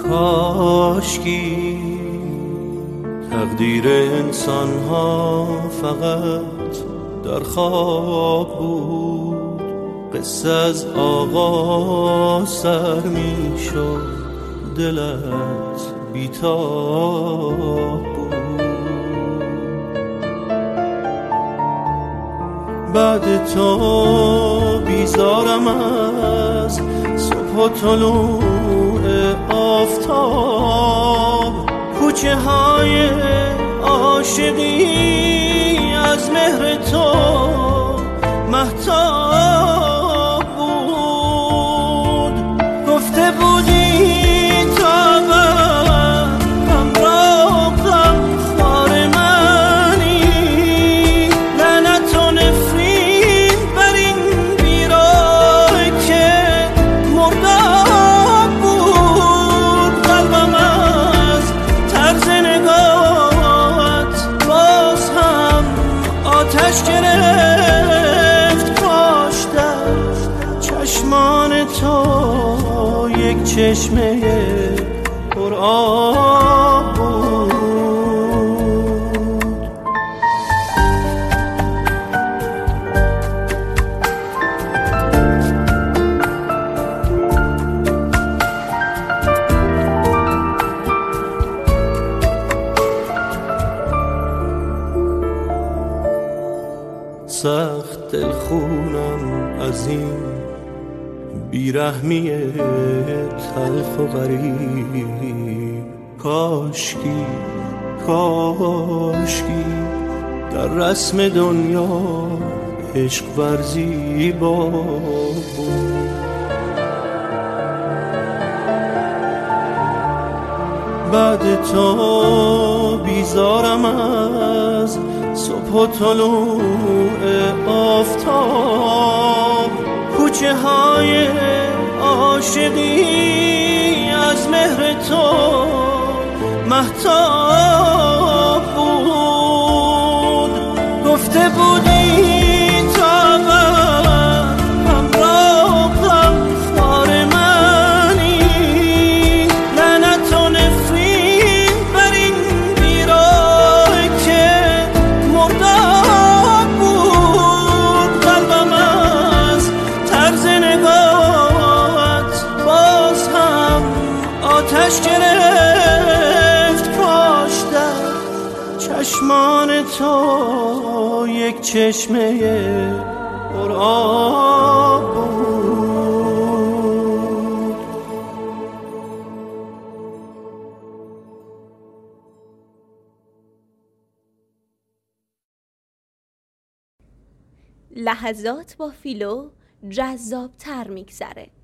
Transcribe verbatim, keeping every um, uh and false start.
کاشکی تقدیر انسان ها فقط در خواب بود، قصه از آغاز سر می شد، دلت بیتاب بود. بعد تو بیزارم از صبح و طلوع آفتاب، کوچه های عاشقی از مهر تو مهتاب بود. گفته بودی تا بر همراه غم خوار منی، لعنت و نفرین بر این بیراه که مرداب بود. قلبم از طرز نگاهت باز هم آتش گرفت، کاش در چشمان تو یک چشمه پر آب بود. سخت دلخونم از این بیرحمی تلخ و غریب. کاشکی کاشکی در رسم دنیا عشق ورزی با بود. بعد تو بیزارم از صبح و طلوع آفتاب، کوچه های عاشقی از مهر تو مهتاب بود. گفته بودی تا بر همراه غم خوار منی، لعنت و نفرین بر این بیراه که مرداب بود. قلبم از طرز نگاهت باز هم آتش گرفت، کاش در چشمان تو یک چشمه پر آب بود. لحظات با فیلو جذاب تر میگذره.